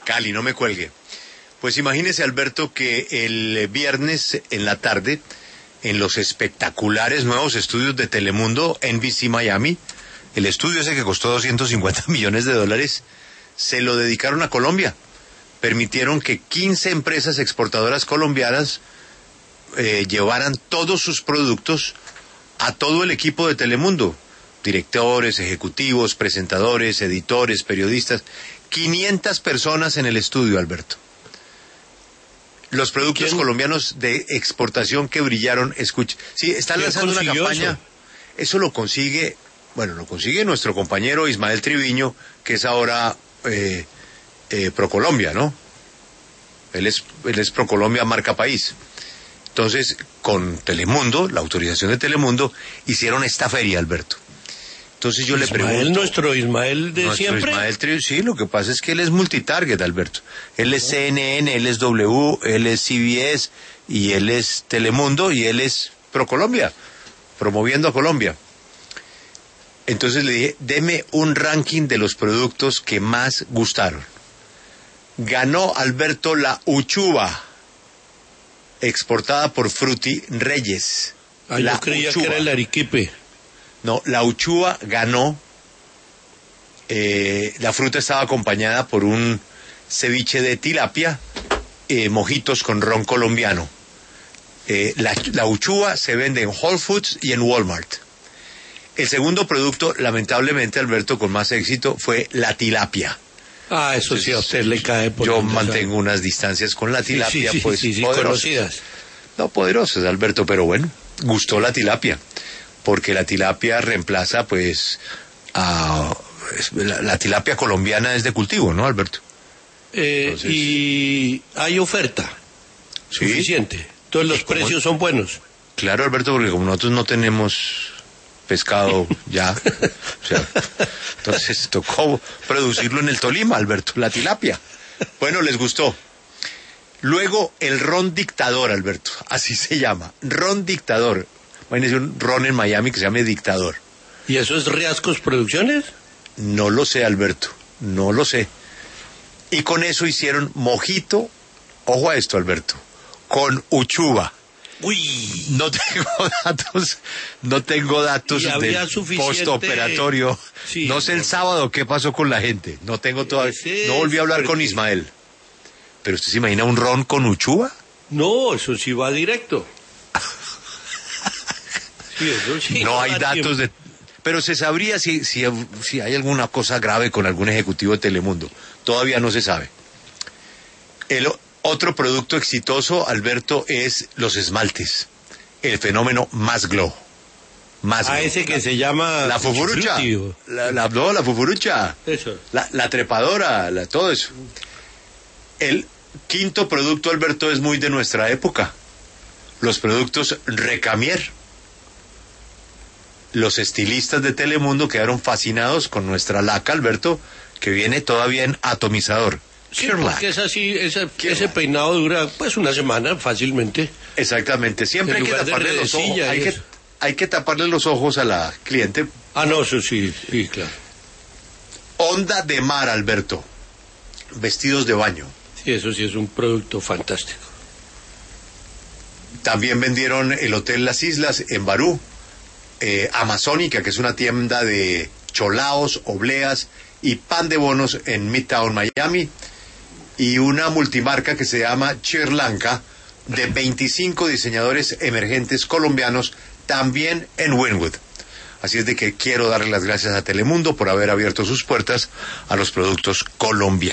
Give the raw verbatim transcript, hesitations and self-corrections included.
Cali, no me cuelgue. Pues imagínese, Alberto, que el viernes en la tarde, en los espectaculares nuevos estudios de Telemundo, N B C Miami, el estudio ese que costó doscientos cincuenta millones de dólares, se lo dedicaron a Colombia. Permitieron que quince empresas exportadoras colombianas eh, llevaran todos sus productos a todo el equipo de Telemundo. Directores, ejecutivos, presentadores, editores, periodistas. quinientas personas en el estudio, Alberto. Los productos ¿Quién? colombianos de exportación que brillaron, escuche. Sí, están lanzando una campaña. Eso? eso lo consigue, bueno, lo consigue nuestro compañero Ismael Triviño, que es ahora eh, eh, Procolombia, ¿no? Él es, él es Procolombia Marca País. Entonces, con Telemundo, la autorización de Telemundo, hicieron esta feria, Alberto. Entonces yo Ismael, le pregunto... nuestro Ismael de nuestro siempre. Ismael Triviño, sí, lo que pasa es que él es multitarget, Alberto. Él es C N N, él es W, él es C B S, y él es Telemundo, y él es Procolombia, promoviendo a Colombia. Entonces le dije, deme un ranking de los productos que más gustaron. Ganó, Alberto, la uchuva, exportada por Fruti Reyes. Ah, yo creía uchuva. que era el arequipe. No, la uchuva ganó. Eh, la fruta estaba acompañada por un ceviche de tilapia, eh, mojitos con ron colombiano. Eh, la, la uchuva se vende en Whole Foods y en Walmart. El segundo producto, lamentablemente, Alberto, con más éxito, fue la tilapia. Ah, eso Entonces, sí, a usted le cae por Yo empezar. mantengo unas distancias con la tilapia, sí, sí, pues sí, sí, poderosas. conocidas. No poderosas, Alberto, pero bueno, gustó la tilapia, porque la tilapia reemplaza, pues, a... La, la tilapia colombiana es de cultivo, ¿no, Alberto? Eh, Entonces, y hay oferta ¿sí? suficiente. Entonces los precios son buenos. Claro, Alberto, porque como nosotros no tenemos pescado ya, o sea, entonces tocó producirlo en el Tolima, Alberto, la tilapia. Bueno, les gustó. Luego el ron dictador, Alberto, así se llama, ron dictador. Imagínense un ron en Miami que se llame Dictador. ¿Y eso es Riascos Producciones? No lo sé, Alberto, no lo sé. Y con eso hicieron mojito, ojo a esto, Alberto, con uchuva. Uy, no tengo datos, no tengo datos del suficiente... postoperatorio. Sí, no sé el sábado qué pasó con la gente, no tengo todavía, no volví a hablar porque... con Ismael. ¿Pero usted se imagina un ron con uchuva? No, eso sí va directo. Sí, eso sí no hay datos tiempo. de... Pero se sabría si, si, si hay alguna cosa grave con algún ejecutivo de Telemundo. Todavía no se sabe. El otro producto exitoso, Alberto, es los esmaltes. El fenómeno Más Glow. Más ah, glow. ese que la, se llama... La fufurucha. La, la, no, la fufurucha. Eso. La, la trepadora, la, todo eso. El quinto producto, Alberto, es muy de nuestra época. Los productos Recamier. Los estilistas de Telemundo quedaron fascinados con nuestra laca, Alberto, que viene todavía en atomizador. Sí, porque es así, ese, ese peinado dura pues una semana fácilmente. Exactamente, siempre hay que taparle los ojos. Hay que, hay que taparle los ojos a la cliente. Ah, no, eso sí, sí, claro. Onda de mar, Alberto. Vestidos de baño. Sí, eso sí es un producto fantástico. También vendieron el Hotel Las Islas en Barú. Eh, Amazónica, que es una tienda de cholaos, obleas y pan de bonos en Midtown, Miami, y una multimarca que se llama Chirlanca, de veinticinco diseñadores emergentes colombianos, también en Wynwood. Así es de que quiero darle las gracias a Telemundo por haber abierto sus puertas a los productos colombianos.